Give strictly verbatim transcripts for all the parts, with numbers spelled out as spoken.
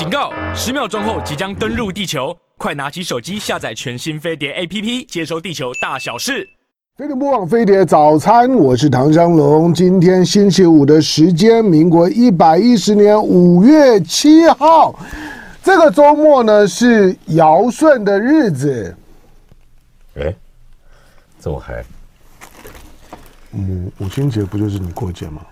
警告！十秒钟后即将登陆地球，快拿起手机下载全新飞碟 A P P， 接收地球大小事。 飞碟播网飞碟早餐，我是唐湘龙。今天星期五的时间，民国一百一十年五月七号，这个周末呢是尧舜的日子。 哎，这么嗨？ 母母亲节不就是你过节吗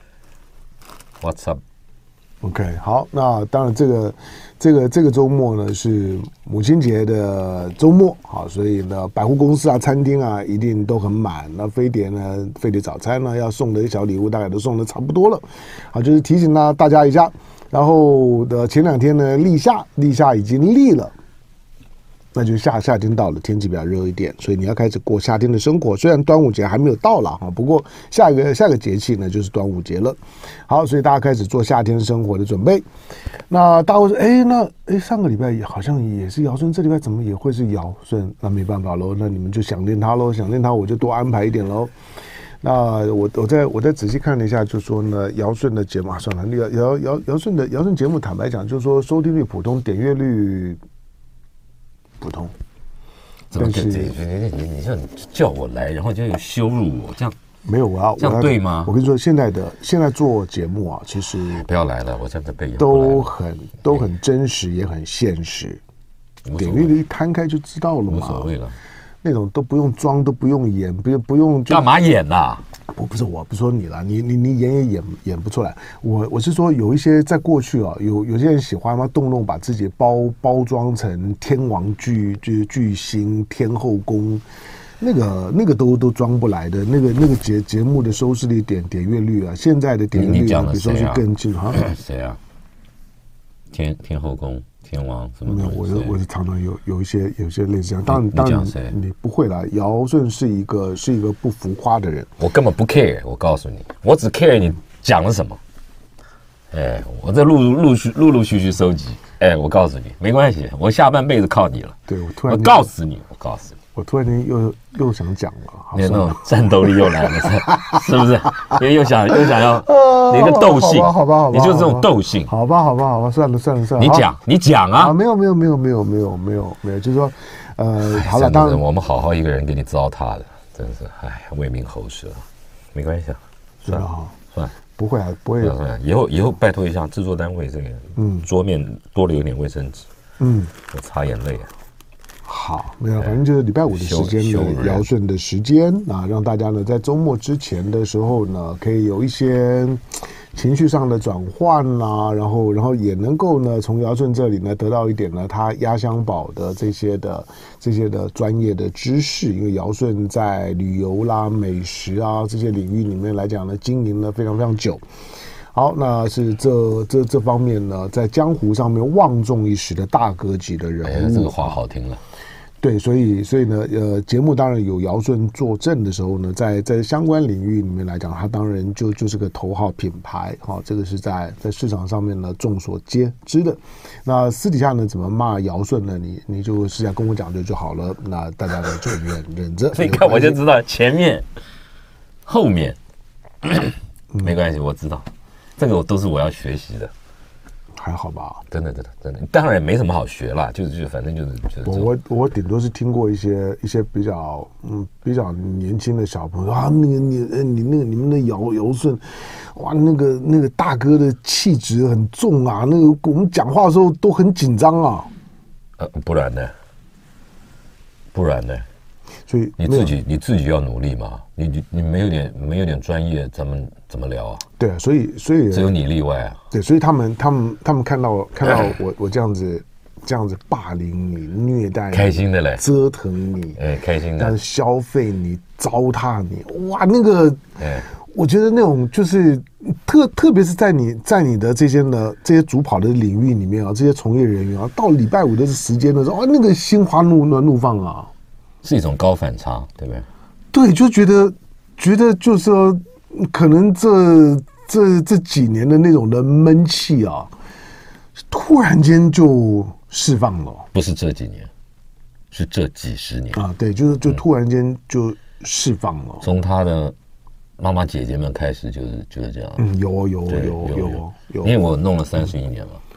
？What's up？ OK， 好，那当然这个这个这个周末呢是母亲节的周末，好，所以呢百货公司啊、餐厅啊一定都很满。那飞碟呢，飞碟早餐呢要送的小礼物大概都送的差不多了，好，就是提醒大大家一下。然后的前两天呢，立夏，立夏已经立了。那就夏夏天到了，天气比较热一点，所以你要开始过夏天的生活。虽然端午节还没有到了哈，不过下一个下一个节气呢就是端午节了。好，所以大家开始做夏天生活的准备。那大家会说，哎，那哎上个礼拜好像也是尧舜，这礼拜怎么也会是尧舜？那没办法喽，那你们就想念他喽，想念他我就多安排一点喽。那我我再我再仔细看了一下，就说呢，尧舜的节目啊，算了，尧尧尧尧舜的尧舜节目，坦白讲，就是说收听率普通，点阅率普通。 怎么这这你你你这样叫我来，然后就羞辱我，这样没有啊？ 这样对吗？ 我跟你说，现在的现在做节目啊，其实不要来了，我现在被都很都很真实，也很现实。点阅率一摊开就知道了嘛， 无所谓了。 那种都不用装，都不用演，不用不用干嘛演呐、啊？ 我不是我不说你了，你你你演也演演不出来。我我是说有一些在过去啊，有有些人喜欢嘛，动不动把自己包包装成天王巨巨巨星、天后宫，那个那个都都装不来的。那个那个节节目的收视率点点阅率啊，现在的点阅率、啊、比收视更近啊。 谁啊？天天后宫。天王什么？ 没有，我我是常常有有一些有一些类似这样。当然当然你不会啦。尧舜是一个是一个不浮夸的人。 我根本不 care， 我告诉你，我只 care 你讲了什么。哎，我这陆陆续陆陆续续收集。哎，我告诉你，没关系，我下半辈子靠你了。 对，我突然我告诉你，我告诉你， 我突然间又又想讲了， 你那种战斗力又来了，是不是？因为又想又想要你的斗性， 好吧，好吧， 你就是这种斗性， 好吧，好吧，好吧，算了，算了，算了， 你讲，你讲啊， 没有，没有，没有，没有，没有，没有，没有，就是说，呃，好了，当然我们好好一个人给你糟蹋的，真是，哎，为民喉舌，没关系啊，算了，算了。 不会啊，不会。 以后以后拜托一下制作单位，这个嗯，桌面多留点卫生纸，嗯，我擦眼泪啊。 好，没有，反正就是礼拜五的时间呢，尧舜的时间啊，让大家呢在周末之前的时候呢，可以有一些情绪上的转换啦，然后然后也能够呢从尧舜这里呢得到一点呢他压箱宝的这些的这些的专业的知识，因为尧舜在旅游啦、美食啊这些领域里面来讲呢，经营了非常非常久。好，那是这这这方面呢，在江湖上面望重一时的大哥级的人物。 哎，这个话好听了。 对，所以所以呢，呃，节目当然有尧舜坐镇的时候呢，在在相关领域里面来讲，它当然就就是个头号品牌，哈、哦，这个是在在市场上面呢众所皆知的。那私底下呢，怎么骂尧舜呢？你你就私下跟我讲就就好了。那大家呢就忍忍着。 你看我就知道前面、后面没关系，我知道，这个我都是我要学习的。 还好吧， 真的真的真的，当然也没什么好学啦，就是就是反正就是就是我我我顶多是听过一些一些比较嗯比较年轻的小朋友啊，那个你你那个你们的尧尧舜，哇，那个那个大哥的气质很重啊，那个我们讲话的时候都很紧张啊。 呃，不然呢？不然呢？ 所以你自己你自己要努力嘛，你你你没有点没有点专业，咱们怎么聊啊？ 对啊，所以所以只有你例外啊。 对，所以他们他们他们看到看到我我这样子这样子霸凌你、虐待你、 开心的嘞， 折腾你， 哎，开心的， 消费你、糟蹋你，哇，那个，哎，我觉得那种就是特特别是在你在你的这些呢这些主跑的领域里面啊，这些从业人员啊，到礼拜五的时间的时候，啊，那个心花怒乱怒放啊。 是一种高反差，对不对？ 对，就觉得觉得就是说，可能这这这几年的那种的闷气啊，突然间就释放了。 不是这几年，是这几十年啊，对，就是就突然间就释放了。 从、嗯、他的妈妈姐姐们开始，就是就是这样。 嗯，有有有有有有， 因为我弄了三十一年嘛。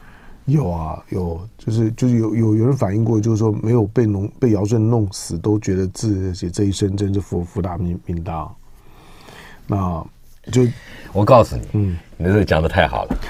有啊，有，就是就是有有有人反映过，就是说没有被弄被尧舜弄死，都觉得自己这一生真是福福大命命大。那就我告诉你，嗯，你这讲的太好了。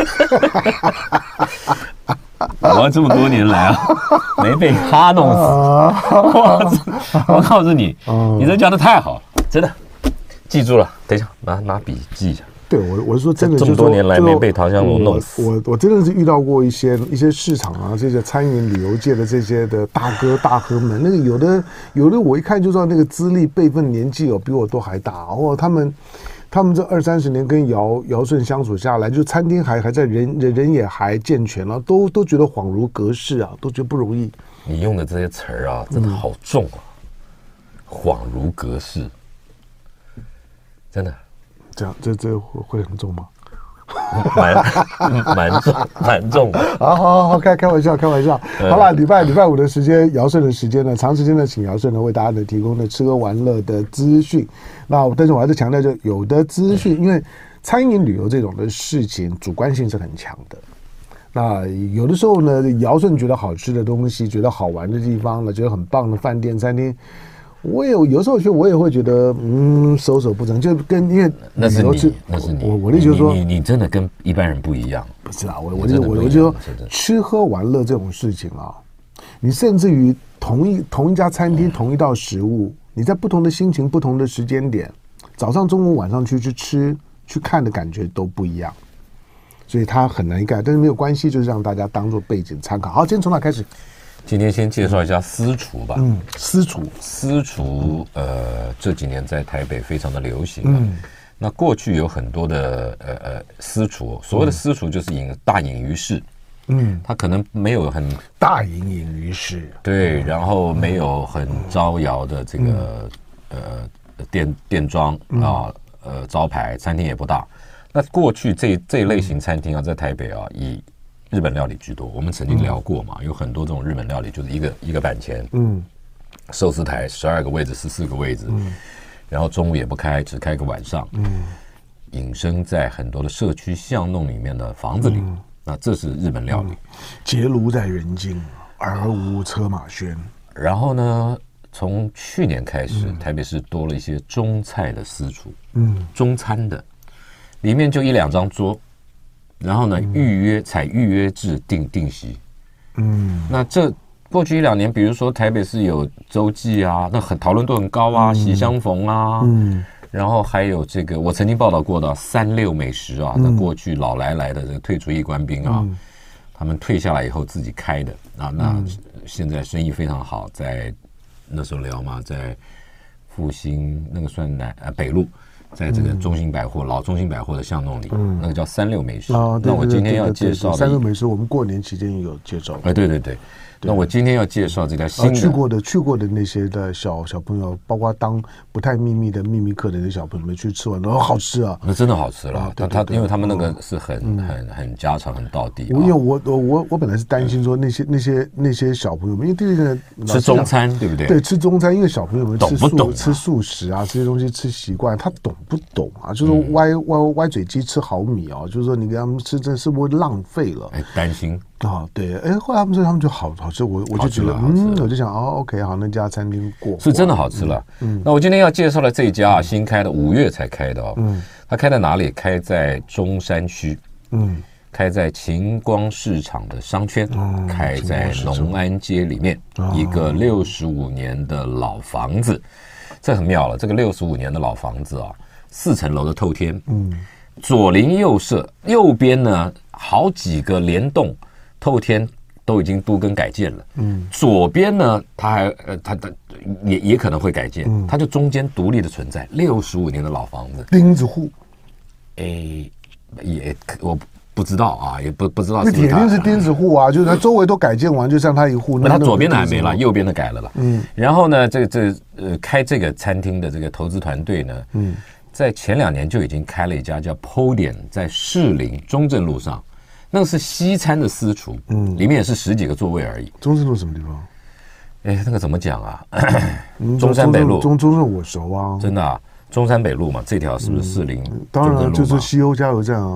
我这么多年来啊，没被他弄死。我我告诉你，你这讲的太好了，真的，记住了。等一下，拿拿笔记一下。 对我，我是说真的， 这么多年来没被唐湘龙弄死。 我我, 我真的是遇到过一些一些市场啊，这些餐饮旅游界的这些的大哥大哥们，那个有的有的我一看就知道那个资历辈分年纪哦比我都还大哦，他们他们这二三十年跟尧尧舜相处下来，就餐厅还还在人人人也还健全了、啊，都都觉得恍如隔世啊，都觉得不容易。 你用的这些词儿啊，真的好重啊，嗯、恍如隔世，真的。 这样，这这会很重吗？ 蛮蛮重，蛮重的。 好好好好，开开玩笑，开玩笑。好了，礼拜礼拜五的时间，尧舜的时间呢，长时间的请尧舜呢为大家呢提供的吃喝玩乐的资讯。那但是我还是强调，就有的资讯，因为餐饮旅游这种的事情，主观性是很强的。那有的时候呢，尧舜觉得好吃的东西，觉得好玩的地方呢，觉得很棒的饭店、餐厅。我也有时候去，我也会觉得，嗯，手手不成，就跟因为那是你，那是你， 我我的就是说， 你你真的跟一般人不一样。 不是啊，我我就我我就说，吃喝玩乐这种事情啊，你甚至于同一同一家餐厅同一道食物，你在不同的心情、不同的时间点，早上、中午、晚上去去吃、去看的感觉都不一样，所以它很难改，但是没有关系，就是让大家当做背景参考。好，今天从哪开始？ 今天先介绍一下私厨吧。 嗯，私厨， 私厨，呃，这几年在台北非常的流行、啊。嗯，那过去有很多的呃呃私厨，所谓的私厨就是隐大隐于市。嗯，他可能没有很大隐隐于市。 对，然后没有很招摇的这个、嗯、呃店店装啊，呃招牌，餐厅也不大。那过去这这一类型餐厅啊，在台北啊，以日本料理居多，我们曾经聊过嘛，嗯、有很多这种日本料理，就是一个一个板前，嗯，寿司台十二个位置，十四个位置，嗯，然后中午也不开，只开个晚上，嗯，隐身在很多的社区巷弄里面的房子里，嗯、那这是日本料理。 结庐在人境，而无车马喧。 然后呢，从去年开始，嗯、台北市多了一些中菜的私厨，嗯，中餐的，里面就一两张桌。然后呢，预约采预约制定定席，嗯，那这过去一两年，比如说台北市有周记啊，那很讨论度很高啊，嗯、喜相逢啊，嗯，然后还有这个我曾经报道过的三六美食啊，那、嗯、过去老来来的这个退出役官兵啊，嗯、他们退下来以后自己开的啊，那、嗯、现在生意非常好，在那时候聊嘛，在复兴那个算南呃北路。在这个中兴百货、嗯、老中兴百货的巷弄里，嗯、那个叫三六美食。哦、那我今天要介绍的三六美食，我们过年期间也有介绍。 哎，对对对。那我今天要介绍这家新的、 啊、去过的去过的那些的小小朋友，包括当不太秘密的秘密客的那些小朋友们去吃完都、哦、好吃啊， 那真的好吃了。啊、对对对他因为他们那个是很、嗯、很很家常很道地、啊。 因为我我我我本来是担心说那些、嗯、那些那些小朋友们，因为这个吃中餐对不对？ 对，吃中餐，因为小朋友们吃素懂不懂、啊、 吃素食啊，这些东西吃习惯，他懂不懂啊？就是说歪、嗯、歪歪嘴鸡吃毫米啊，就是说你给他们吃，这是不是浪费了？ 哎，担心。 啊、哦，对，哎，后来他们说他们就好好吃，我我就觉得，嗯，我就想，哦 ，OK， 好，那家餐厅过是真的好吃了。嗯，那我今天要介绍的这一家啊，新开的，五月才开的哦。嗯，它开在哪里？开在中山区。嗯，开在晴光市场的商圈，嗯、开在农安街里面，哦、一个六十五年的老房子。这很妙了，这个六十五年的老房子啊，四层楼的透天，嗯，左邻右舍，右边呢好几个联动。透天都已经都更改建了，嗯，左边呢，它还呃，它的也也可能会改建，嗯，它就中间独立的存在，六十五年的老房子， 钉子户， 哎，也我不知道啊，也不不知道是不是它，那铁定是钉子户啊，就是它周围都改建完，就像它一户， 那它左边的还没了，右边的改了了，嗯，然后呢，这这呃，开这个餐厅的这个投资团队呢，嗯，在前两年就已经开了一家叫 Podium， 在士林中正路上。那个是西餐的私厨，嗯，里面也是十几个座位而已。 中正路什么地方？ 哎，那个怎么讲啊？中山北路， 中中正我熟啊， 真的啊，中山北路嘛，这条是不是士林？ 嗯、当然就是西欧加油站啊。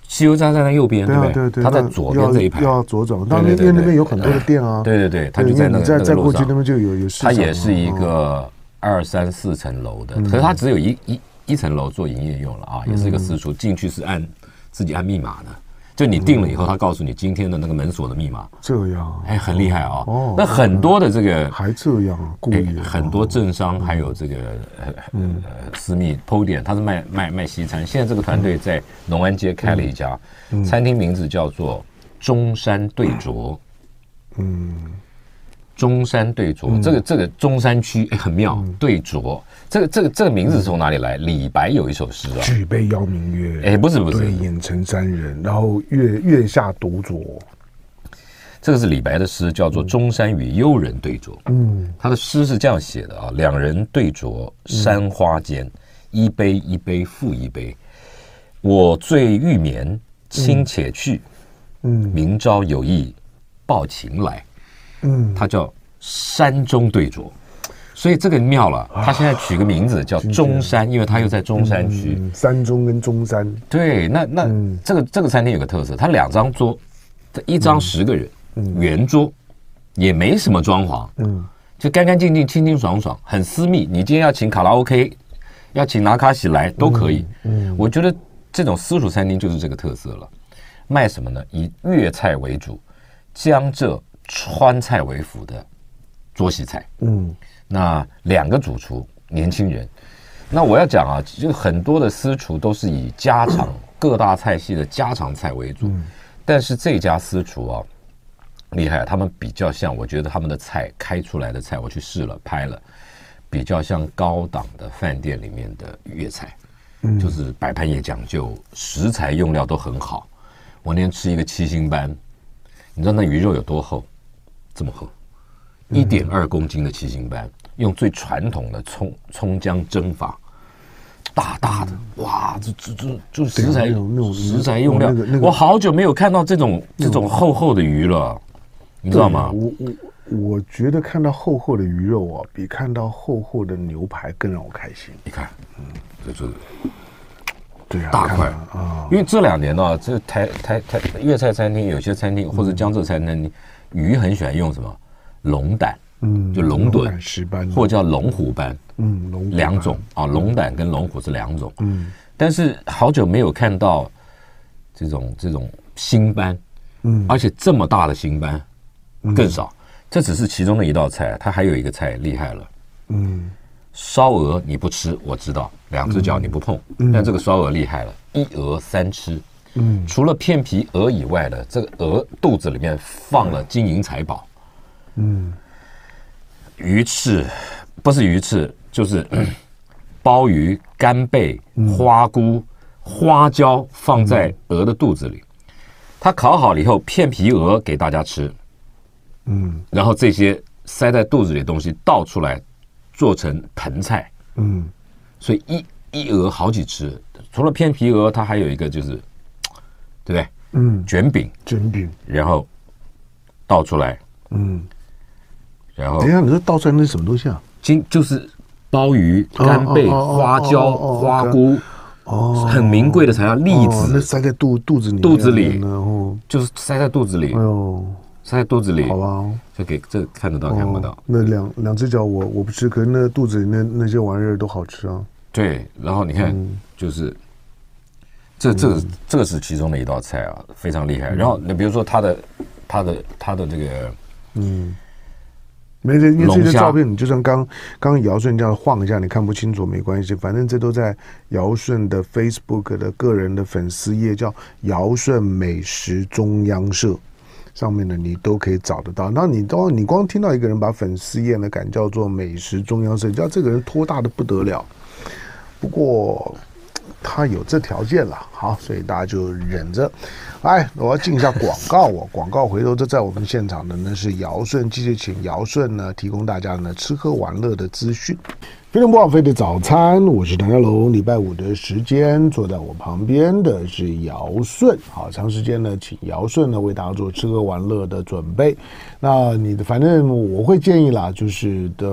西油加站在右边， 对啊不对对， 他在左边这一排， 要左转。当然，因为那边有很多的店啊。 对对对，他就在那个再再过去那那边就有有市场。 它也是一个二三四层楼的，可是它只有一一一层楼做营业用了啊，也是一个私厨，进去是按自己按密码的。就你定了以后，他告诉你今天的那个门锁的密码。 这样， 哎，很厉害啊！哦，那很多的这个还这样故意， 很多政商还有这个呃呃私密 P O 点，他是卖卖卖西餐。现在这个团队在农安街开了一家餐厅，名字叫做中山对酌。嗯，中山对酌，这个这个中山区哎很妙，对酌。这个这个这个名字是从哪里来？李白有一首诗啊， 举杯邀明月， 哎，不是不是， 对影成三人，然后月月下独酌。 这个是李白的诗，叫做《中山与幽人对酌》。嗯，他的诗是这样写的啊：两人对酌山花间，一杯一杯复一杯。我醉欲眠，卿且去。嗯，明朝有意抱琴来。嗯，他叫山中对酌。所以这个妙了，他现在取个名字叫中山，因为他又在中山区， 嗯、山中跟中山。 对，那那、嗯、这个这个餐厅有个特色，它两张桌，一张十个人，嗯、圆桌，也没什么装潢，嗯，就干干净净、清清爽爽，很私密。你今天要请卡拉 OK， 要请拿卡西来都可以。嗯，嗯我觉得这种私厨餐厅就是这个特色了。卖什么呢？以粤菜为主，江浙川菜为辅的桌席菜。嗯。那两个主厨年轻人，那我要讲啊，就很多的私厨都是以家常各大菜系的家常菜为主，嗯、但是这家私厨啊厉害，他们比较像，我觉得他们的菜开出来的菜，我去试了拍了，比较像高档的饭店里面的粤菜，嗯、就是摆盘也讲究，食材用料都很好。我那天吃一个七星斑，你知道那鱼肉有多厚？这么厚。一点二公斤的七星斑，用最传统的葱葱姜蒸法，大大的，哇，这这这就食材食材用料，我好久没有看到这种这种厚厚的鱼了，你知道吗？ 我我我觉得看到厚厚的鱼肉啊，比看到厚厚的牛排更让我开心。 你看，嗯，这就是对啊， 大块啊，因为这两年呢，这台台台粤菜餐厅有些餐厅或者江浙菜餐厅，鱼很喜欢用什么？龙胆，嗯，就龙趸，或者叫龙虎斑，嗯，龙两种啊，龙胆跟龙虎是两种，嗯，但是好久没有看到这种这种星斑，嗯，而且这么大的星斑更少。这只是其中的一道菜，它还有一个菜厉害了，嗯，烧鹅你不吃，我知道，两只脚你不碰，但这个烧鹅厉害了，一鹅三吃，嗯，除了片皮鹅以外的，这个鹅肚子里面放了金银财宝。嗯，鱼翅不是鱼翅，就是鲍鱼、干贝、花菇、花椒放在鹅的肚子里。它烤好了以后，片皮鹅给大家吃。嗯，然后这些塞在肚子里的东西倒出来，做成盆菜。嗯，所以一一鹅好几只。除了片皮鹅，它还有一个就是，对不对？嗯，卷饼， 卷饼， 然后倒出来。嗯。然后， 等一下，你说倒出来那是什么东西啊？ 今就是鲍鱼、干贝、哦哦哦、花椒、哦哦、花菇，哦，很名贵的材料，栗子， 哦、那塞在肚肚子里， 肚子里，然后就是塞在肚子里，哎呦，塞在肚子里， 好吧， 就给这看得到、哦、看不到。 那两两只脚我我不吃，可是那肚子里那那些玩意儿都好吃啊。 对，然后你看，嗯、就是这这个、嗯、这个是其中的一道菜啊，非常厉害。嗯、然后你比如说它的它的它的这个，嗯。 没事，因为这些照片你就算刚刚尧舜这样晃一下，你看不清楚没关系，反正这都在尧舜的 Facebook 的个人的粉丝页，叫尧舜美食中央社上面的，你都可以找得到。那你都你光听到一个人把粉丝页呢敢叫做美食中央社，你知道这个人托大的不得了。不过他有这条件了，好，所以大家就忍着。哎，我要进一下广告哦，广告回头就在我们现场的呢是尧舜，继续请尧舜呢提供大家呢吃喝玩乐的资讯。非常不枉费的早餐，我是唐家龙。礼拜五的时间，坐在我旁边的是尧舜。好，长时间呢，请尧舜呢为大家做吃喝玩乐的准备。那你的反正我会建议啦，就是的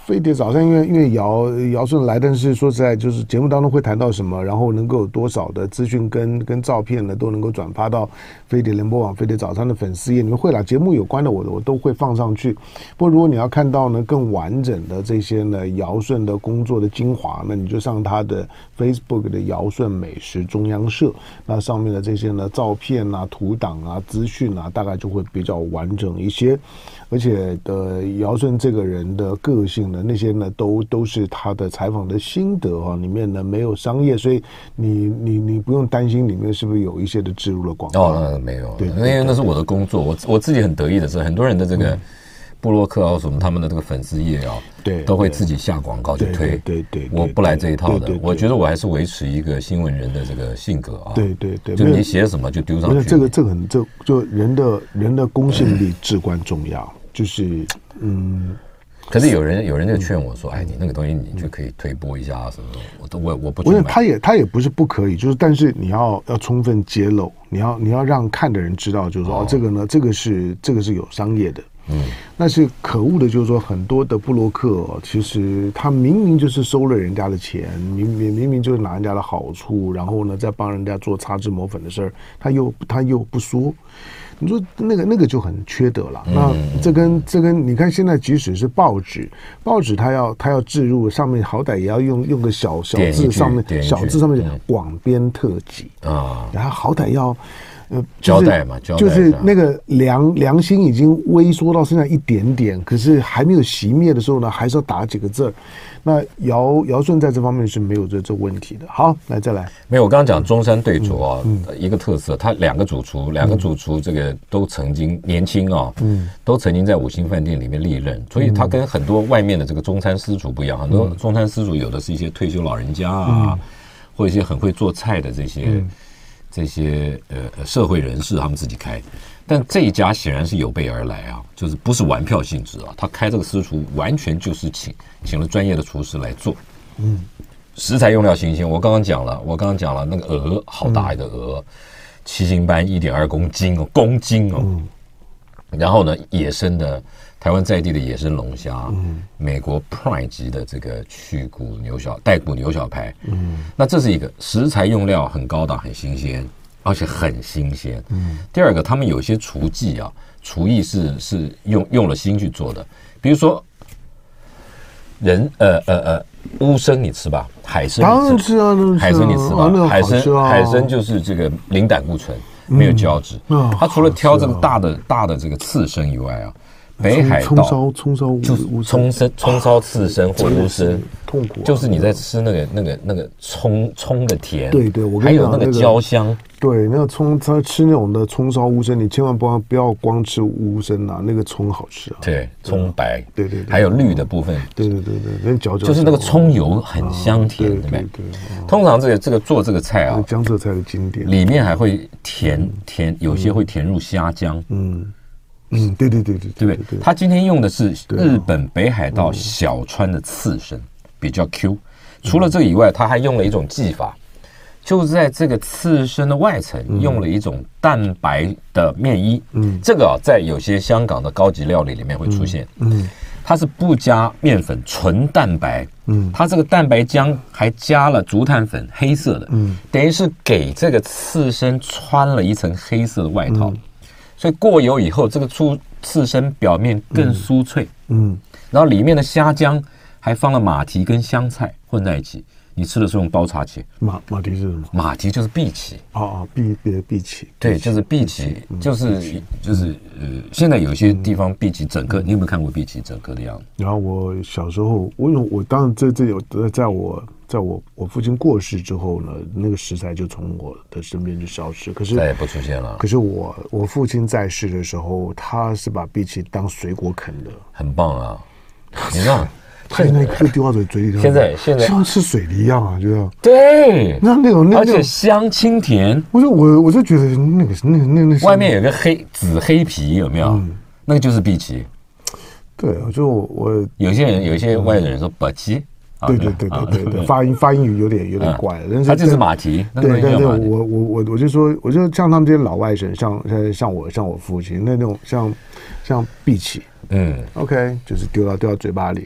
飞碟早餐，因为因为姚姚顺来，但是说实在，就是节目当中会谈到什么，然后能够有多少的资讯跟跟照片呢，都能够转发到飞碟联播网、飞碟早餐的粉丝页，你们会啦，节目有关的我我都会放上去。不过如果你要看到呢更完整的这些呢姚顺的工作的精华，那你就上他的 Facebook 的姚顺美食中央社，那上面的这些呢照片啊、图档啊、资讯啊，大概就会比较完整一些。而且的姚顺这个人的个性呢，那些呢都都是他的采访的心得啊，里面呢没有商业，所以你你你不用担心里面是不是有一些的植入了广告。 哦，那没有，对，因为那是我的工作，我我自己很得意的是，很多人的这个部落客啊什么，他们的这个粉丝页啊，对，都会自己下广告去推。对对，我不来这一套的，我觉得我还是维持一个新闻人的这个性格啊。对对对，就你写什么就丢上去。 这个这个很这就人的人的公信力至关重要。就是嗯， 可是有人有人就劝我说，哎，你那个东西你就可以推播一下啊什么的，我都我我不去买。 他也他也不是不可以，就是但是你要要充分揭露，你要你要让看的人知道，就是说哦，这个呢，这个是这个是有商业的。嗯，但是可恶的就是说，很多的部落客、哦、其实他明明就是收了人家的钱，明明明明就是拿人家的好处，然后呢再帮人家做擦脂抹粉的事儿，他又他又不说。你说那个那个就很缺德了。那这跟这跟你看现在即使是报纸，报纸它要它要置入上面，好歹也要用用个小小字上面小字上面广编特辑啊，然后好歹要呃交代嘛，交代就是那个良良心已经微缩到剩下一点点，可是还没有熄灭的时候呢，还是要打几个字儿。那姚姚顺在这方面是没有这这问题的。好，来再来， 没有，我刚刚讲中山对厨啊，嗯嗯、一个特色，他两个主厨，两个主厨这个都曾经年轻啊，嗯，都曾经在五星饭店里面历任，所以他跟很多外面的这个中餐私厨不一样，很多中餐私厨有的是一些退休老人家啊，嗯、或一些很会做菜的这些、嗯、这些呃社会人士，他们自己开。但这一家显然是有备而来啊，就是不是玩票性质啊，他开这个私厨完全就是请请了专业的厨师来做，嗯，食材用料新鲜。我刚刚讲了，我刚刚讲了那个鹅好大一个鹅，嗯、七星斑一点二公斤哦，公斤哦，嗯、然后呢，野生的台湾在地的野生龙虾，嗯、美国 Prime 级的这个去骨牛小带骨牛小排，嗯，那这是一个食材用料很高档，很新鲜。而且很新鲜。嗯，第二个，他们有些厨技啊，厨艺是是用用了心去做的。比如说，人呃呃呃，乌参你吃吧，海参当然吃啊， 海参你吃吧，啊、海参、啊、海参就是这个零胆固醇，没有胶质。嗯，它除了挑这个大的、啊、大的这个刺身以外啊。北海道葱烧葱烧就是葱参葱烧刺身或乌参，痛苦，就是你在吃那个那个那个葱葱的甜， 对对，我还有那个焦香， 对，那个葱，他吃那种的葱烧乌参，你千万不要不要光吃乌参啊，那个葱好吃啊， 对，葱白， 对对， 还有绿的部分， 对对对对，那嚼嚼， 就是那个葱油很香甜，对不对？通常这个这个做这个菜啊， 江浙菜的经典， 里面还会填填，有些会填入虾浆， 嗯。嗯，对对对对， 对不对？他今天用的是日本北海道小川的刺身，比较 Q。除了这个以外，他还用了一种技法，就是在这个刺身的外层用了一种蛋白的面衣。嗯，这个啊，在有些香港的高级料理里面会出现。嗯，它是不加面粉，纯蛋白。嗯，它这个蛋白浆还加了竹炭粉，黑色的。嗯，等于是给这个刺身穿了一层黑色的外套。嗯，所以过油以后，这个出刺身表面更酥脆，嗯，然后里面的虾浆还放了马蹄跟香菜混在一起，你吃的时候用刀叉切。 马马蹄是什么？ 马蹄就是荸荠。 哦哦，荸荠荸荠。 对，就是荸荠，就是就是呃，现在有些地方荸荠整颗，你有没有看过荸荠整颗的样子？ 然后我小时候，我我当然这这有在我。在我我父亲过世之后呢，那个食材就从我的身边就消失，可是再也不出现了。 可是我我父亲在世的时候，他是把荸荠当水果啃的， 很棒啊！你知道， 他那一颗丢到嘴嘴里， 现在现在像吃水梨一样啊，就这样。 对， 那那种那而且香清甜。 我说我我就觉得那个那那那外面有个黑紫黑皮，有没有？嗯、那个就是荸荠。 对，就我有些人有一些外人说荸荠。 对对对对对对，发音发音有点有点怪了，但是它就是马蹄。 对，但是我我我我就说，我就像他们这些老外省，像像我像我父亲那种像像荸荠，嗯 ，OK， 就是丢到丢到嘴巴里。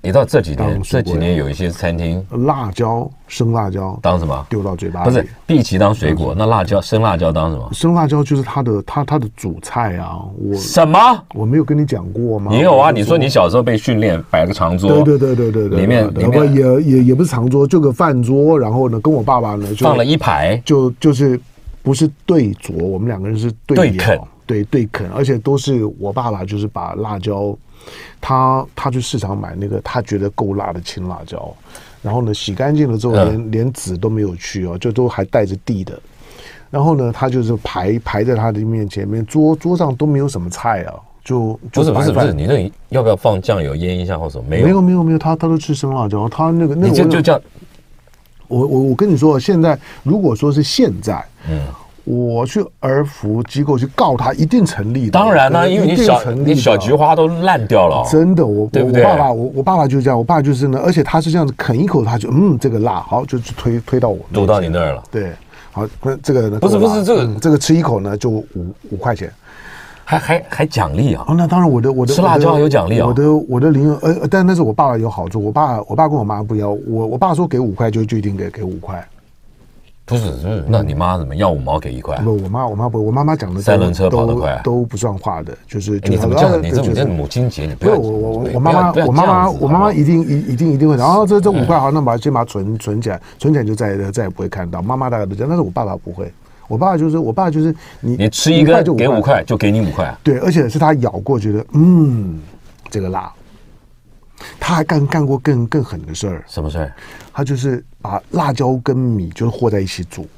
你到这几年， 当水果这几年有一些餐厅辣椒生辣椒当什么？ 丢到嘴巴里， 不是荸荠当水果，那辣椒生辣椒当什么？ 生辣椒就是它的它它的主菜啊！我什么？ 我没有跟你讲过吗？ 你有啊？你说你小时候被训练摆个长桌， 对对对对对对， 里面里面也也也不是长桌，就个饭桌，然后呢，跟我爸爸呢就放了一排， 就就是不是对酌，我们两个人是对对啃， 对对啃，而且都是我爸爸就是把辣椒，他他去市场买那个他觉得够辣的青辣椒，然后呢洗干净了之后连、嗯、连籽都没有去哦，就都还带着蒂的。然后呢，他就是排排在他的面前面，桌桌上都没有什么菜啊，就不是不是不是，你那要不要放酱油腌一下或什么？没有没有没有没有，他他都吃生辣椒，他那个那个你就就这样。 我我我跟你说，现在如果说是现在， 嗯， 我去儿福机构去告他，一定成立的。 当然啦、啊，因为你小你小菊花都烂掉了、哦， 真的，我对不对？ 我爸爸我我爸爸就是这样，我爸就是呢，而且他是这样子啃一口，他就嗯这个辣，好就推推到我， 堵到你那儿了， 对。好，那这个呢？ 不是不是这个、 嗯，这个吃一口呢就五五块钱， 还还还奖励啊！ 哦，那当然，我的我的吃辣椒有奖励啊！ 我的我的零呃，但那是我爸爸有好处，我爸我爸跟我妈不一样，我我爸说给五块就就一定给给五块， 不是是，那你妈怎么要五毛给一块？ 不，我妈我妈不，我妈妈讲的三轮车跑得快都不算话的，就是你怎么这样？你这么这母亲节，你不要我我我妈妈我妈妈我妈妈一定一一定一定会，然后这这五块好，那把它先把它存存起来，存起来就再再也不会看到。妈妈大概都这样，但是我爸爸不会。我爸就是我爸就是你你吃一个给五块就给你五块， 对，而且是他咬过觉得嗯这个辣，他还干干过更更狠的事儿。 什么事儿？ 他就是把辣椒跟米就是和在一起煮，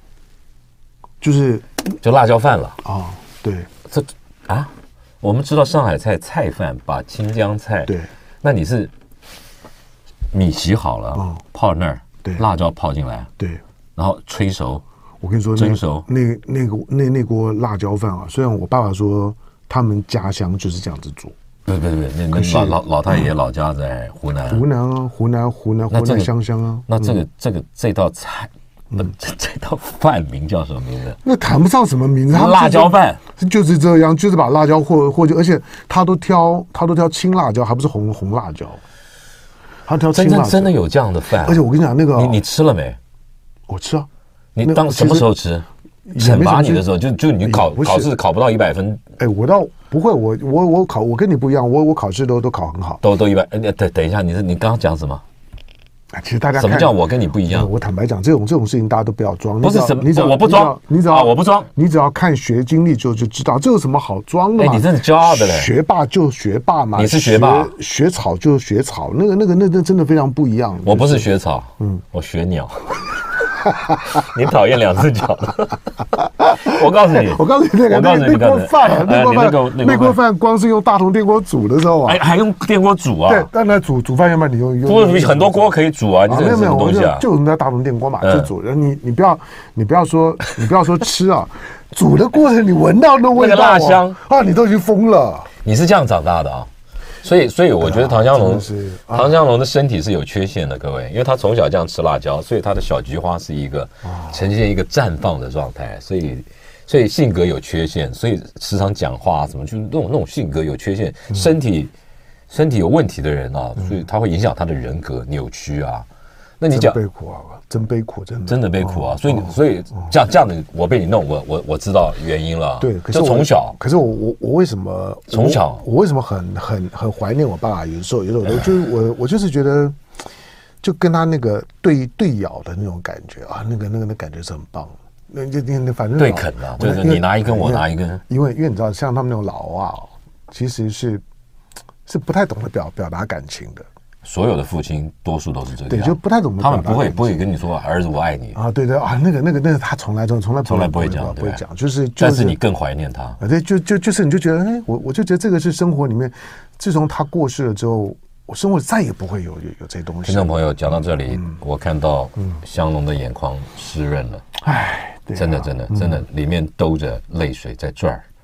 就是就辣椒饭了啊、哦。对， 这啊，我们知道上海菜菜饭把青江菜， 对， 那你是米洗好了， 嗯、 泡那儿， 对， 辣椒泡进来， 对， 然后吹熟。 我跟你说， 蒸熟那那个那那锅辣椒饭啊，虽然我爸爸说他们家乡就是这样子做， 对对对，那那老老老太爷老家在湖南， 湖南啊，湖南湖南湖南湘乡啊。 那这个这个这道菜，嗯，这这道饭名叫什么名字？ 那谈不上什么名字， 辣椒饭就是这样，就是把辣椒或或者，而且他都挑他都挑青辣椒，还不是红红辣椒，他挑青辣椒。 真的真的有这样的饭？ 而且我跟你讲，那个你你吃了没？ 我吃啊。 你当什么时候吃？惩罚你的时候，就就你考考试考不到一百分， 哎，我倒不会，我我我考我跟你不一样，我我考试都都考很好， 都都一百。哎，等等一下，你是你刚刚讲什么？ 啊，其实大家什么叫我跟你不一样？ 我坦白讲，这种这种事情大家都不要装。 不是什么， 你只要我不装， 你只要我不装， 你只要看学经历就就知道，这有什么好装的嘛？ 哎，你真是骄傲的嘞！ 学霸就学霸嘛， 你是学霸， 学草就学草，那个那个那那真的非常不一样。 我不是学草，嗯，我学鸟。你讨厌两只脚我告诉你， 我告诉你，那个那锅饭，那锅饭，那锅饭，光是用大同电锅煮的时候啊， 还还用电锅煮啊？ 对，但那煮煮饭要不然你用用， 不是很多锅可以煮啊？你这是什么东西啊？ 就我们家大同电锅嘛，就煮。你你不要你不要说你不要说吃啊，煮的过程你闻到那味道， 辣香啊，你都已经疯了。 你是这样长大的啊？所以，所以我觉得唐湘龙，啊、唐湘龙的身体是有缺陷的，各位，因为他从小这样吃辣椒，所以他的小菊花是一个呈现一个绽放的状态，所以，所以性格有缺陷，所以时常讲话什么，就是那种那种性格有缺陷，身体身体有问题的人啊，所以他会影响他的人格扭曲啊。那你讲悲苦啊，真悲苦，真的真的悲苦啊！所以，所以这样这样的，我被你弄，我我我知道原因了。 对， 就从小， 可是我我我为什么从小我为什么很很很怀念我爸爸？有时候有时候就是我我就是觉得，就跟他那个对对咬的那种感觉啊，那个那个那感觉是很棒。那就那反正对啃啊，就是你拿一根我拿一根。 因为因为你知道，像他们那种老啊，其实是是不太懂得表表达感情的。 所有的父亲多数都是这样， 对，就不太懂得他们不会不会跟你说儿子我爱你啊，对对啊，那个那个那个他从来从从来从来不会讲， 不会讲，就是， 但是你更怀念他， 对，就就就是你就觉得，哎，我我就觉得这个是生活里面，自从他过世了之后，我生活再也不会有有有这些东西。 听众朋友讲到这里，我看到湘龙的眼眶湿润了， 哎， 真的真的真的里面兜着泪水在这儿。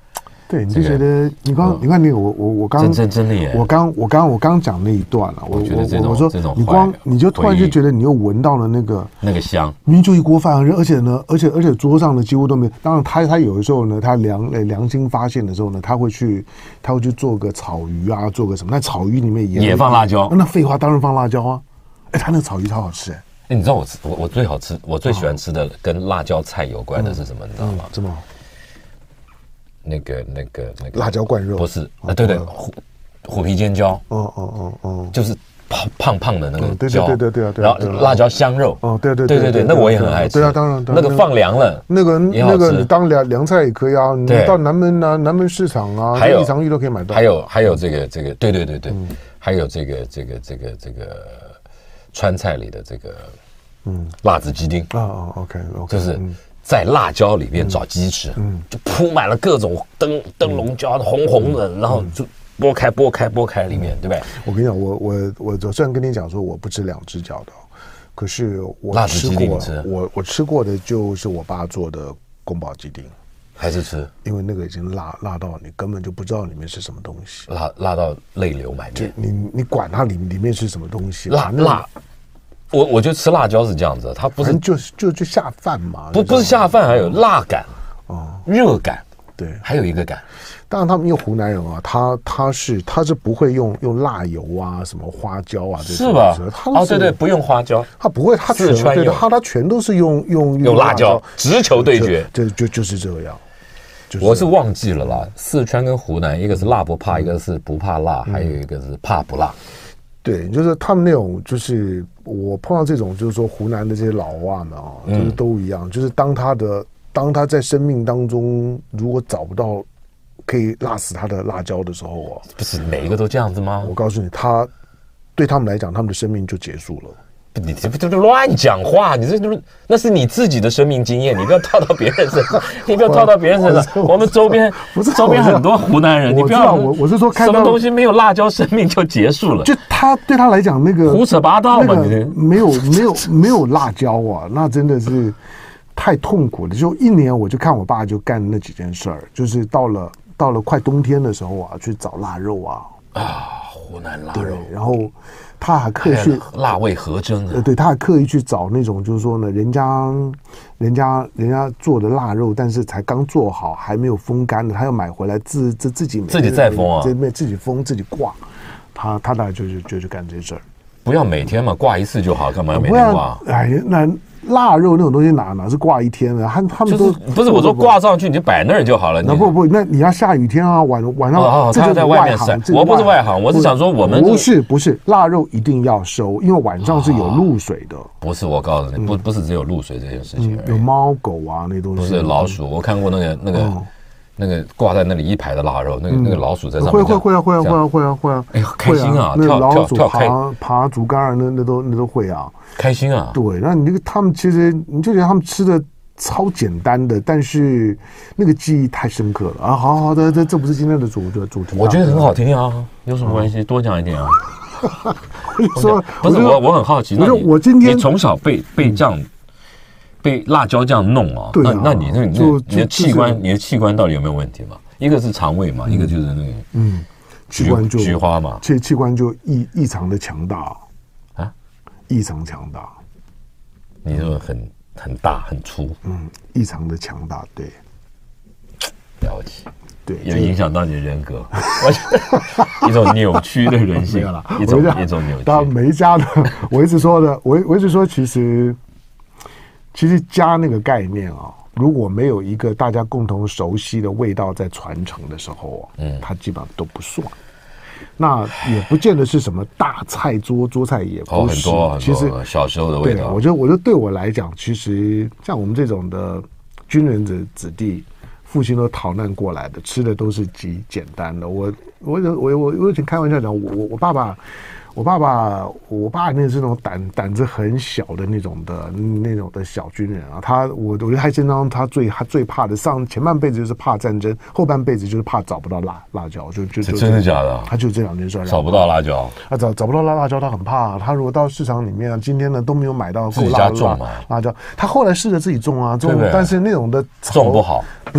对，你就觉得你刚你看那个我我我刚真真真的耶， 我刚我刚我刚讲那一段了，我我觉得这种我说这种你光怀你就突然回忆就觉得你又闻到了那个那个香， 明明就一锅饭，而且呢，而且而且桌上呢几乎都没有。当然他他有的时候呢，他良呃良心发现的时候呢，他会去他会去做个炒鱼啊，做个什么？那炒鱼里面也也放辣椒， 那废话当然放辣椒啊！哎，他那个炒鱼超好吃哎。 哎，你知道我吃我我最好吃我最喜欢吃的跟辣椒菜有关的是什么？你知道吗？ 怎么？ 那个那个那个辣椒灌肉不是啊？对对，虎虎皮尖椒， 哦哦哦哦， 就是胖胖胖的那个对椒， 对对对对， 然后辣椒香肉， 哦对对对对对，那我也很爱吃。 对啊，当然那个放凉了， 那个那个你当凉凉菜也可以啊，你到南门南南门市场啊， 还有益常玉都可以买到。 还有还有这个这个，对对对对，还有这个这个这个这个川菜里的这个嗯辣子鸡丁啊啊 OK OK， 就是在辣椒里面找鸡翅，嗯，就铺满了各种灯灯笼椒，红红的，然后就剥开剥开剥开里面，对不对？ 我跟你讲，我我我我虽然跟你讲说我不吃两只脚的，可是我吃过，我我吃过的就是我爸做的宫保鸡丁， 还是吃， 因为那个已经辣辣到你根本就不知道里面是什么东西， 辣辣到泪流满面。 你你管它里里面是什么东西， 辣辣。我我觉得吃辣椒是这样子，它不是就就就下饭嘛， 不不是下饭，还有辣感，哦，热感， 对， 还有一个感。 当然，他们因为湖南人啊，他他是他是不会用用辣油啊，什么花椒啊，这是吧？ 哦， 对对，不用花椒， 他不会，他四川有， 他他全都是用用用辣椒，直球对决， 就就就是这样。 我是忘记了啦，四川跟湖南，一个是辣不怕，一个是不怕辣，还有一个是怕不辣。 对，就是他们那种，就是我碰到这种，就是说湖南的这些老外们啊，就是都一样，就是当他的当他在生命当中如果找不到可以辣死他的辣椒的时候啊， 不是每一个都这样子吗？ 我告诉你，他对他们来讲，他们的生命就结束了。 你这不这乱讲话！你这就是那是你自己的生命经验，你不要套到别人身上，你不要套到别人身上。我们周边不是周边很多湖南人，你不要我我是说看什么东西没有辣椒，生命就结束了。 就他对他来讲，那个胡扯八道嘛，你没有没有没有辣椒啊，那真的是太痛苦了。就一年我就看我爸就干那几件事儿，就是到了到了快冬天的时候啊，去找腊肉啊啊，湖南腊肉， 然后。他还刻意去辣味合蒸呃，对，他还刻意去找那种，就是说呢，人家，人家，人家做的腊肉，但是才刚做好，还没有风干的，他要买回来自自自己自己再封啊， 这边自己封自己挂，他他大概就是就去干这事儿。 不要每天嘛，挂一次就好，干嘛要每天挂？ 哎呀，那腊肉那种东西哪哪是挂一天的？他他们都不是我说挂上去你就摆那儿就好了。 那不不，那你要下雨天啊，晚晚上哦，他在外面晒。我不是外行，我是想说我们不是不是腊肉一定要收，因为晚上是有露水的。 不是，我告诉你，不不是只有露水这件事情， 有猫狗啊那东西。 不是老鼠，我看过那个那个。那个挂在那里一排的腊肉，那个那个老鼠在上面， 会会会啊会啊会啊会啊会啊！ 哎呦，开心啊！ 那老鼠爬爬竹竿啊，那那都那都会啊， 开心啊！ 对，那你这个他们其实你就觉得他们吃的超简单的，但是那个记忆太深刻了啊！好好的，这这不是今天的主的主题， 我觉得很好听啊，有什么关系？多讲一点啊！ 说不是我我很好奇，那你我今天你从小被被这样。被辣椒这样弄啊，那那你那你你的器官你的器官到底有没有问题嘛？一个是肠胃嘛，一个就是那个嗯，器官就菊花嘛， 器器官就异异常的强大啊， 异常强大。 你说很很大很粗， 嗯，异常的强大，对， 了解， 对， 有影响到你的人格，一种扭曲的人性，一种一种扭曲。 当然每一家的，我一直说的，我我一直说其实。其实家那个概念啊，如果没有一个大家共同熟悉的味道在传承的时候啊，嗯，它基本上都不算。那也不见得是什么大菜桌桌菜，也不是。 哦、很多其实小时候的味道。 我觉得，我觉得对我来讲，其实像我们这种的军人子子弟，父亲都逃难过来的，吃的都是极简单的。我我我我我以前开玩笑讲，我我我爸爸。我爸爸，我爸那是那种胆胆子很小的那种的那种的小军人啊。他我我觉得他身上他最他最怕的，上前半辈子就是怕战争，后半辈子就是怕找不到辣辣椒，就就就真的假的？ 他就这两件事， 找不到辣椒， 他找找不到辣辣椒，他很怕。他如果到市场里面啊，今天呢都没有买到够辣的辣椒，他后来试着自己种啊，种，但是那种的种不好， 不是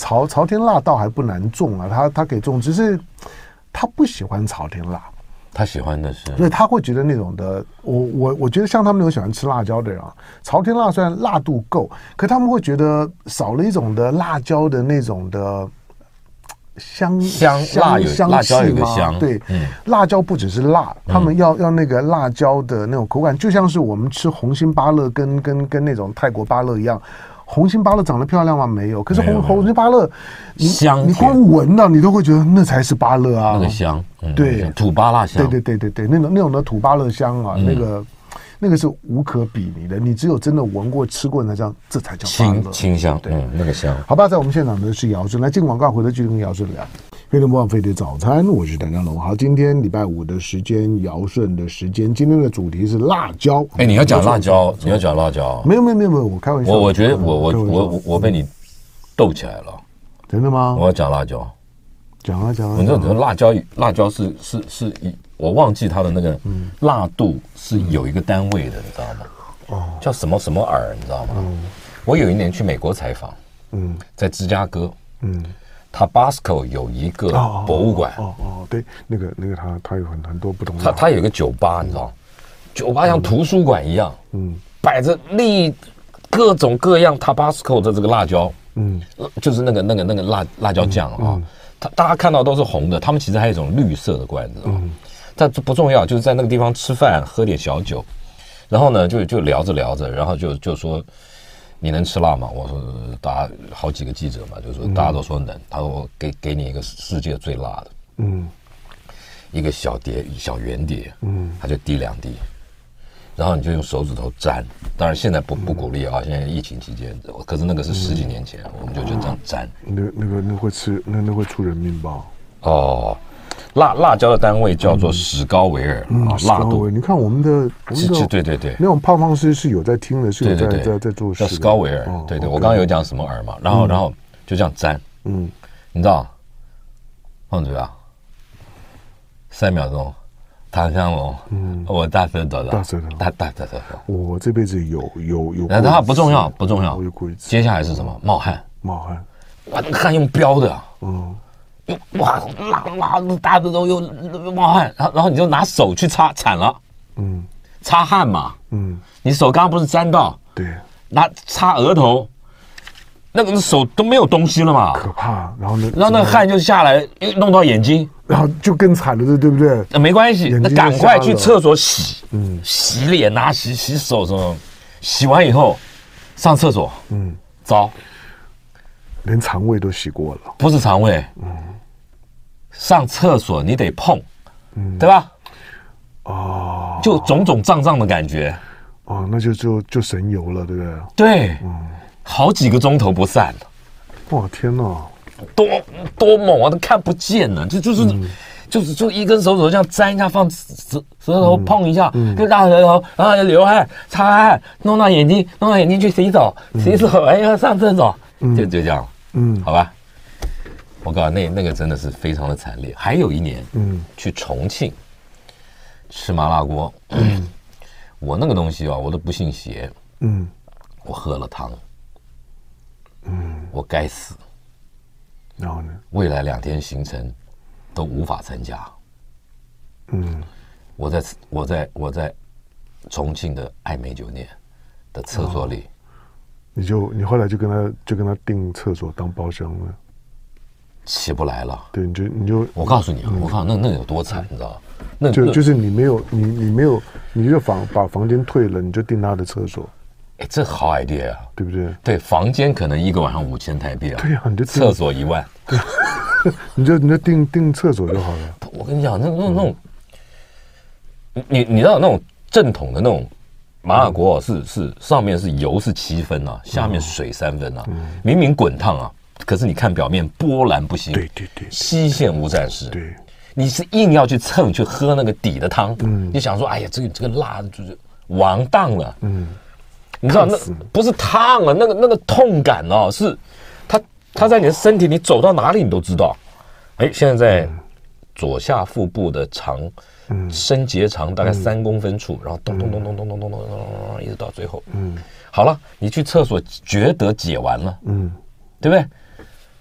朝朝天辣倒还不难种啊，他他可以种，只是他不喜欢朝天辣。 他喜欢的是， 所以他会觉得那种的，我我我觉得像他们那种喜欢吃辣椒的人啊，朝天辣虽然辣度够，可他们会觉得少了一种的辣椒的那种的香香辣有香辣椒有个气香， 对， 嗯， 辣椒不只是辣，他们要要那个辣椒的那种口感，就像是我们吃红心芭乐跟跟跟那种泰国芭乐一样。红心芭乐长得漂亮吗？没有。可是红红心芭乐，你香你光闻到你都会觉得那才是芭乐啊， 那个香，嗯、 对， 土芭乐香， 对对对对对，那种那种的土芭乐香啊，嗯、那个那个是无可比拟的。你只有真的闻过、吃过，才知道这才叫芭乐清清香，对、嗯，那个香。 好吧，在我们现场的是姚顺，来进广告，回头继续跟姚顺聊。飞碟播放飞碟早餐，我是谭家龙。好，今天礼拜五的时间，姚顺的时间，今天的主题是辣椒。 哎、欸，你要讲辣椒，你要讲辣椒？ 没有没有没有没有，我开玩笑。 我我觉得我我我我我被你逗起来了。 真的吗？ 我要讲辣椒。 讲啊讲啊。 你知道辣椒辣椒是是是一，我忘记它的那个辣度是有一个单位的，你知道吗？哦。叫什么什么饵，你知道吗？嗯。我有一年去美国采访，嗯，在芝加哥，嗯。Tabasco 有一个博物馆， 哦 哦, 哦，对，那个那个它它有很很多不同的， 它它有一个酒吧，你知道吗？酒吧像图书馆一样，嗯，摆着立各种各样 Tabasco 的这个辣椒，嗯，就是那个那个那个辣辣椒酱啊，它大家看到都是红的，他们其实还有一种绿色的罐子，嗯，但这不重要，就是在那个地方吃饭喝点小酒，然后呢就就聊着聊着，然后就就说。你能吃辣吗？我说大家好几个记者嘛，就说大家都说能。他说我给给你一个世界最辣的，嗯，一个小碟小圆碟，嗯，他就滴两滴，然后你就用手指头沾。当然现在不不鼓励啊，现在疫情期间，可是那个是十几年前，我们就就这样沾。 那那个那会吃那那会出人命吧？ 哦。辣辣椒的单位叫做史高维尔、嗯、啊，辣度。 你看我们的，我们的对对对， 那种胖胖师是有在听的，是有在对对对在在做事。 叫史高维尔，哦、对对，我刚刚有讲什么饵嘛，然后、嗯、然后就这样沾，嗯，你知道，放嘴啊，三秒钟，唐香龙，嗯，我大舌头的， 大舌头， 大大大舌头。 我这辈子有有有， 但它不重要，不重要。 我有过一次。 接下来是什么？冒汗， 冒汗， 哇，那个汗用飙的， 嗯。 哇，辣辣大的都又冒汗，然后然后你就拿手去擦，惨了，嗯，擦汗嘛，嗯，你手刚刚不是沾到， 对， 拿擦额头，那个手都没有东西了嘛， 可怕。然后呢， 然后那个汗就下来，又弄到眼睛， 然后就更惨了，对不对？ 那没关系，那赶快去厕所洗，嗯，洗脸啊，洗洗手什么，洗完以后上厕所，嗯，糟， 连肠胃都洗过了， 不是肠胃，嗯。上厕所你得碰，嗯，对吧？哦，就种种胀胀的感觉， 哦，那就就就神游了，对不对？ 对，嗯，好几个钟头不散， 哇，天哪， 多多猛啊，都看不见了，就就是、嗯、就是就一根手指头这样沾一下，放舌舌头碰一下，嗯、就大舌头，然后流汗、擦汗，弄到眼睛，弄到眼睛去洗手，嗯、洗手，哎呀，上厕所，嗯、就就这样，嗯，好吧。我告诉你，那那个真的是非常的惨烈。还有一年，嗯，去重庆吃麻辣锅，嗯，我那个东西啊，我都不信邪，嗯，我喝了汤，嗯，我该死。 然后呢？ 未来两天行程都无法参加，嗯，我在我在我在重庆的爱美酒店的厕所里，哦、 你就你后来就跟他就跟他订厕所当包厢了。 起不来了， 对，你就你就， 我告诉你啊，嗯、我告诉你那那有多惨，你知道吗？那就就是你没有你你没有，你就房把房间退了，你就订他的厕所。 哎，这好 idea 啊， 对不对？ 对，房间可能一个晚上五千台币啊， 对呀、啊，你就厕所一万， 对，你就你就订订厕所就好了。 我跟你讲，那那那种，嗯、你你知道那种正统的那种麻辣锅、哦、是是上面是油是七分啊，下面水三分啊，嗯、明明滚烫啊。可是你看表面波澜不兴， 对对对， 西线无战事。 对， 你是硬要去蹭去喝那个底的汤，嗯，你想说，哎呀，这个这个辣就是完蛋了，嗯，你知道那不是烫啊，那个那个痛感哦，是它它在你的身体，你走到哪里你都知道。哎，现在在左下腹部的肠，嗯，升结肠大概三公分处，然后咚咚咚咚咚咚咚咚咚，一直到最后，嗯，好了，你去厕所觉得解完了，嗯，对不对？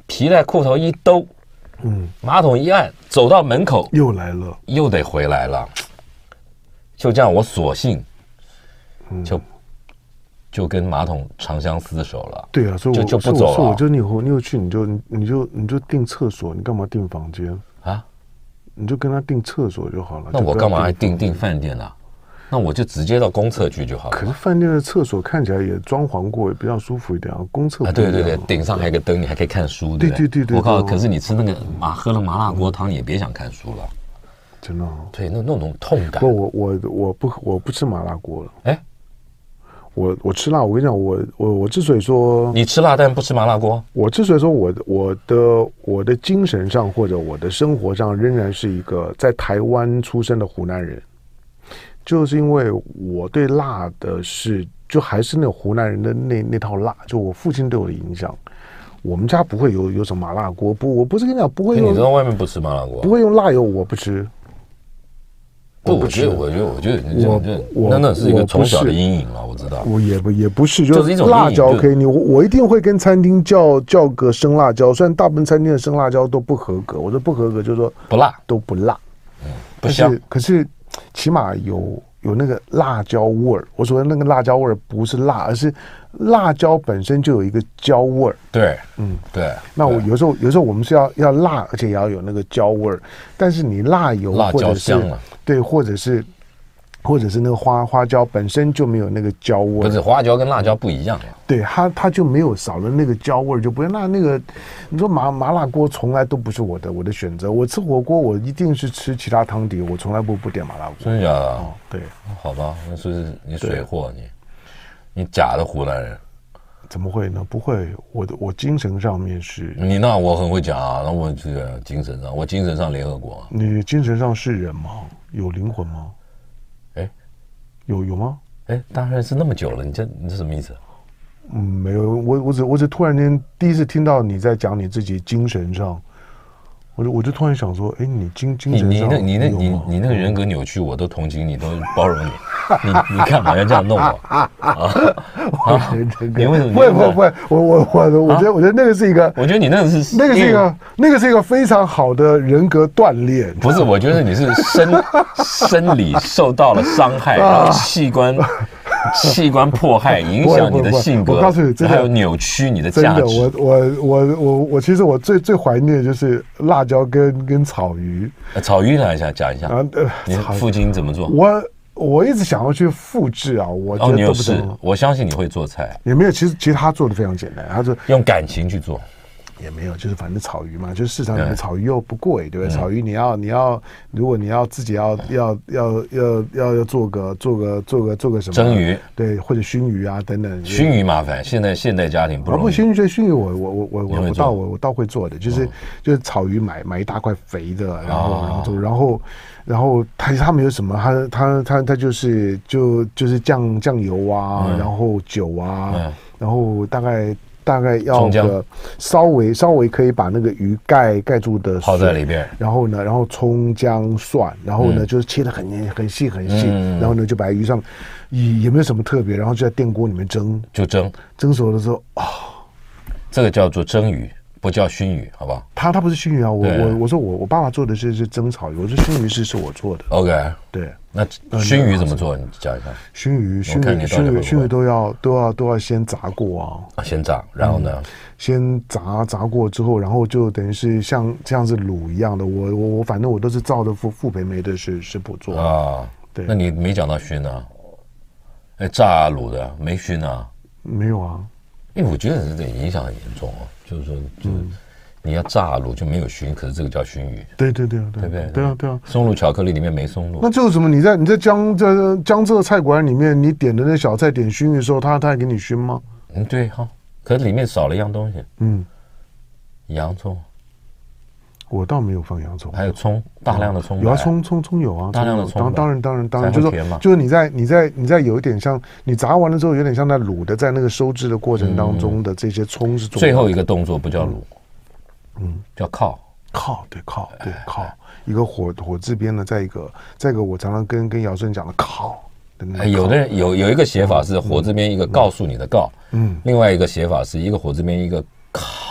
皮带裤头一兜，嗯，马桶一按，走到门口又来了， 又得回来了。就这样，我索性就、嗯、就跟马桶长相厮守了。 对啊，所以我就就不走了。 所以我就你以后你有去你就你就你就订厕所，你干嘛订房间啊？ 你就跟他订厕所就好了。 那我干嘛还订订饭店呢、啊？那我就直接到公厕去就好了。 可是饭店的厕所看起来也装潢过，也比较舒服一点啊。公厕啊，对对对，顶上还有个灯，你还可以看书。 对对对对。 我告诉你，可是你吃那个麻喝了麻辣锅汤，你也别想看书了。 真的、哦。 对，那那种痛感。 不，我我我不我不吃麻辣锅了。 哎， 我我吃辣，我跟你讲，我我我之所以说你吃辣但不吃麻辣锅， 我之所以说我我的我的精神上或者我的生活上仍然是一个在台湾出生的湖南人。就是因为我对辣的是，就还是那种湖南人的那那套辣，就我父亲对我的影响。我们家不会有有什么麻辣锅，不，我不是跟你讲不会用。 你知道外面不吃麻辣锅， 不会用辣油，我不吃。 不，我觉得，我觉得，我觉得，我觉得，那那是一个从小的阴影了，我知道。 我也不也不是， 就是一种辣椒可以，你我我一定会跟餐厅叫叫个生辣椒，虽然大部分餐厅的生辣椒都不合格，我说不合格就是说不辣， 都不辣， 嗯，不香。 可是起码有。有那个辣椒味儿，我说的那个辣椒味儿不是辣，而是辣椒本身就有一个椒味儿。 对， 嗯， 对。 那我有时候有时候我们是要要辣，而且也要有那个椒味儿。但是你辣油或者是对，或者是或者是那个花花椒本身就没有那个椒味。 不是花椒跟辣椒不一样啊。 对，它它就没有少了那个椒味儿，就不会。那那个你说麻麻辣锅从来都不是我的我的选择。我吃火锅我一定是吃其他汤底，我从来不不点麻辣锅。 真的假的？ 哦，对。 好吧，那是你水货，你你假的湖南人。 怎么会呢？不会，我的我精神上面是。 你那我很会讲啊，那我这个精神上，我精神上联合国、啊。 你精神上是人吗？有灵魂吗？ 哎， 有有吗？ 哎，当然是那么久了，你这你这什么意思？ 嗯，没有，我我只我只突然间第一次听到你在讲你自己精神上，我就我就突然想说，哎，你精精神上你你那你那你你那个人格扭曲，我都同情你，都包容你。你你干嘛要这样弄我啊？ 啊你为什么？ 不会不会不会，我我我我觉得我觉得那个是一个， 我觉得你那个是那个是一个那个是一个非常好的人格锻炼。 不是，我觉得你是生生理受到了伤害，然后器官器官迫害，影响你的性格。 我告诉你， 还有扭曲你的价值。 我我我我我其实我最最怀念的就是辣椒跟跟草鱼。 草鱼来一下讲一下，你父亲怎么做？ 我。我一直想要去复制啊，我觉得都不懂。 我相信你会做菜， 也没有。其实其实他做的非常简单，他说用感情去做， 也没有，就是反正草鱼嘛，就是市场里面草鱼又不贵，对不对？草鱼你要你要，如果你要自己要要要要要要做个做个做个做个什么蒸鱼， 对，或者熏鱼啊等等。 熏鱼麻烦，现在现代家庭不容易。 不熏鱼，熏鱼我我我我我我倒我我倒会做的，就是就是草鱼买买一大块肥的，然后然后做然后。然后他他们有什么？他他他他就是就就是酱酱油啊，嗯、然后酒啊，嗯、然后大概大概要个稍微稍微可以把那个鱼盖盖住的水泡在里边。 然后呢，然后葱姜蒜，然后呢、嗯、就是切得很很细很细，嗯、然后呢就把鱼上也也没有什么特别，然后就在电锅里面蒸， 就蒸蒸熟的时候啊， 这个叫做蒸鱼。不叫熏鱼，好不好？ 他他不是熏鱼啊，我我我说我我爸爸做的是是蒸草鱼，我说熏鱼是是我做的。 OK， 对， 那熏鱼怎么做？你讲一下。 熏鱼，熏鱼，熏鱼，熏鱼都要都要都要先炸过啊。 啊，先炸，然后呢？嗯、 先炸炸过之后，然后就等于是像像是卤一样的。我我我反正我都是照着傅傅培梅的食食谱做啊。对，那你没讲到熏啊？哎，炸卤的没熏啊？ 没有啊。 因为我觉得这点影响很严重哦。就是说，就是你要炸卤就没有熏，可是这个叫熏鱼。 对对对对，对不对？ 对啊对啊。 松露巧克力里面没松露。 那就是什么？你在你在江浙江浙菜馆里面，你点的那小菜点熏鱼的时候，他他还给你熏吗？ 嗯，对哈。可是里面少了一样东西。嗯。洋葱。 我倒没有放洋葱， 还有葱，大量的葱。 有啊，葱葱葱有啊， 大量的葱。 当当然当然当然，就是说就是你在你在你在有一点像你炸完了之后，有点像在卤的，在那个收汁的过程当中的这些葱是重要的。 最后一个动作不叫卤，嗯，叫靠靠，对靠对靠，一个火火字边呢，在一个再一个我常常跟跟姚顺讲的靠。 有的人有有一个写法是火字边一个告诉你的告，嗯，另外一个写法是一个火字边一个靠。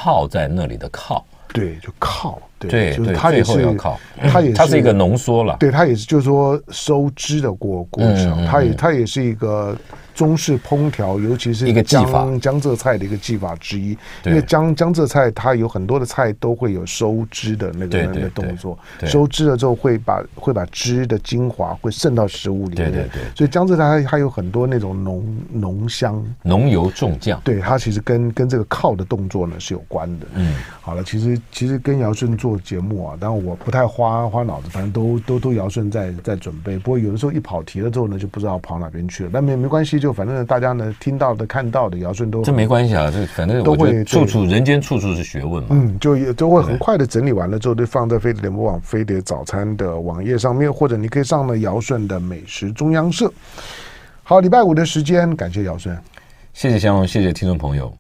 泡在那里的靠。 对，就靠，对， 对， 就是它也是最后要靠， 它也是它是一个浓缩了， 对，它也是就是说收汁的过过程， 嗯嗯它也它也是一个中式烹调，尤其是一个技法江江浙菜的一个技法之一。 对因为江江浙菜它有很多的菜都会有收汁的那个那对对个动作， 对收汁了之后会把会把汁的精华会渗到食物里面， 对对对所以江浙菜它它有很多那种浓浓香。 浓油重酱。 对，它其实跟跟这个靠的动作呢是有关的。 嗯， 好了，其实其实跟尧舜做节目啊，当然我不太花花脑子，反正都都都尧舜在在准备。不过有的时候一跑题了之后呢，就不知道跑哪边去了。但没没关系，就反正大家呢听到的、看到的，尧舜都这没关系啊，这反正都会我觉得处处人间处处是学问嘛。 嗯，就也都会很快的整理完了之后，就放在飞碟联播网飞碟早餐的网页上面，或者你可以上了尧舜的美食中央社。好，礼拜五的时间，感谢尧舜。 谢谢香龙，谢谢听众朋友。